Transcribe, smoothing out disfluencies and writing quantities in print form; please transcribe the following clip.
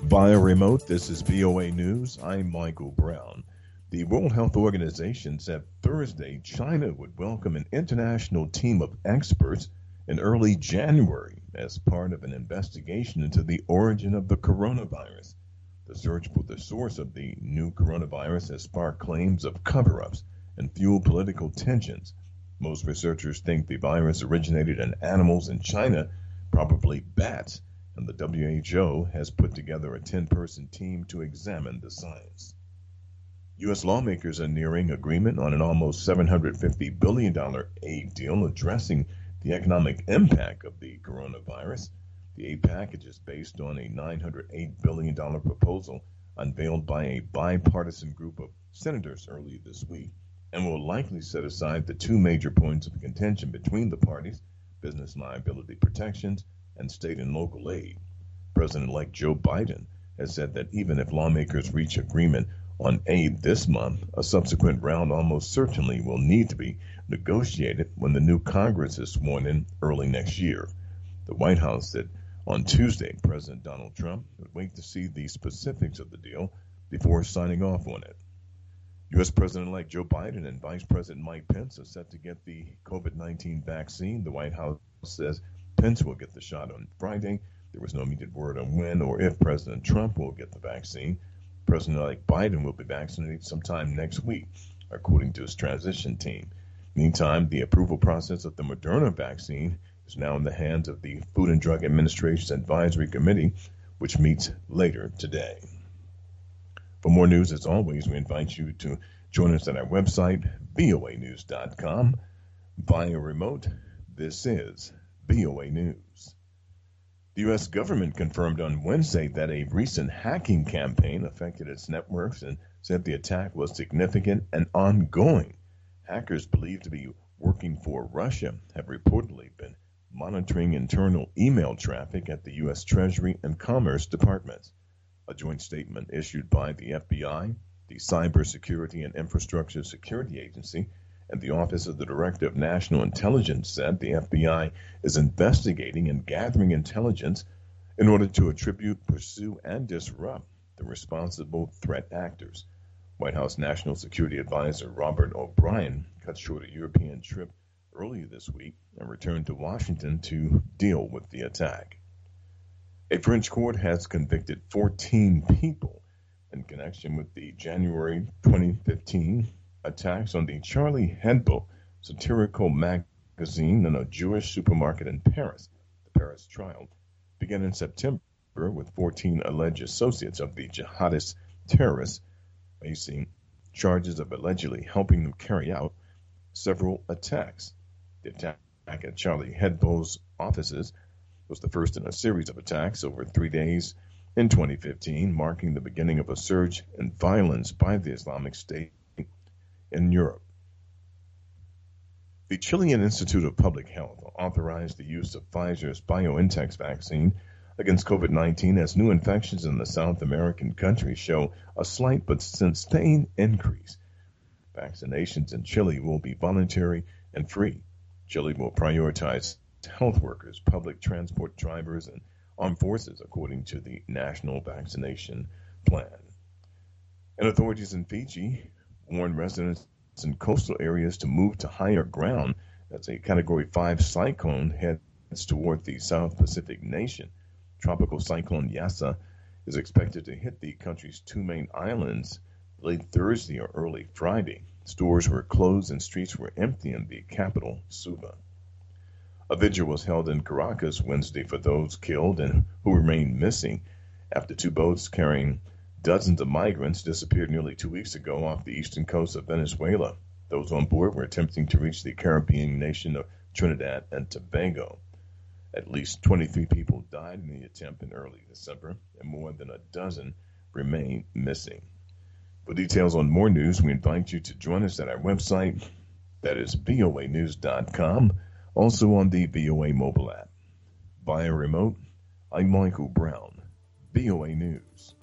Via remote, this is VOA News. I'm Michael Brown. The World Health Organization said Thursday China would welcome an international team of experts in early January as part of an investigation into the origin of the coronavirus. The search for the source of the new coronavirus has sparked claims of cover-ups and fueled political tensions. Most researchers think the virus originated in animals in China, probably bats, and the WHO has put together a 10-person team to examine the science. U.S. lawmakers are nearing agreement on an almost $750 billion aid deal addressing the economic impact of the coronavirus. The aid package is based on a $908 billion proposal unveiled by a bipartisan group of senators earlier this week and will likely set aside the two major points of contention between the parties, business liability protections and state and local aid. President-elect Joe Biden has said that even if lawmakers reach agreement on aid this month, a subsequent round almost certainly will need to be negotiated when the new Congress is sworn in early next year. The White House said on Tuesday President Donald Trump would wait to see the specifics of the deal before signing off on it. U.S. President-elect Joe Biden and Vice President Mike Pence are set to get the COVID-19 vaccine. The White House says Pence will get the shot on Friday. There was no immediate word on when or if President Trump will get the vaccine. President-elect Biden will be vaccinated sometime next week, according to his transition team. Meantime, the approval process of the Moderna vaccine is now in the hands of the Food and Drug Administration's Advisory Committee, which meets later today. For more news, as always, we invite you to join us at our website, voanews.com. Via remote, this is VOA News. The U.S. government confirmed on Wednesday that a recent hacking campaign affected its networks and said the attack was significant and ongoing. Hackers believed to be working for Russia have reportedly been monitoring internal email traffic at the U.S. Treasury and Commerce Departments. A joint statement issued by the FBI, the Cybersecurity and Infrastructure Security Agency, and the Office of the Director of National Intelligence said the FBI is investigating and gathering intelligence in order to attribute, pursue, and disrupt the responsible threat actors. White House National Security Advisor Robert O'Brien cut short a European trip earlier this week and returned to Washington to deal with the attack. A French court has convicted 14 people in connection with the January 2015 attacks on the Charlie Hebdo satirical magazine and a Jewish supermarket in Paris. The Paris trial began in September with 14 alleged associates of the jihadist terrorists facing charges of allegedly helping them carry out several attacks. The attack at Charlie Hebdo's offices was the first in a series of attacks over 3 days in 2015, marking the beginning of a surge in violence by the Islamic State in Europe. The Chilean Institute of Public Health authorized the use of Pfizer's BioNTech vaccine against COVID-19 as new infections in the South American country show a slight but sustained increase. Vaccinations in Chile will be voluntary and free. Chile will prioritize health workers, public transport drivers, and armed forces according to the national vaccination plan. And authorities in Fiji warned residents in coastal areas to move to higher ground as a Category 5 cyclone heads toward the South Pacific nation. Tropical cyclone Yasa is expected to hit the country's two main islands late Thursday or early Friday. Stores were closed and streets were empty in the capital, Suva. A vigil was held in Caracas Wednesday for those killed and who remain missing after two boats carrying dozens of migrants disappeared nearly 2 weeks ago off the eastern coast of Venezuela. Those on board were attempting to reach the Caribbean nation of Trinidad and Tobago. At least 23 people died in the attempt in early December, and more than a dozen remain missing. For details on more news, we invite you to join us at our website, that is voanews.com, also on the VOA mobile app. Via remote, I'm Michael Brown, VOA News.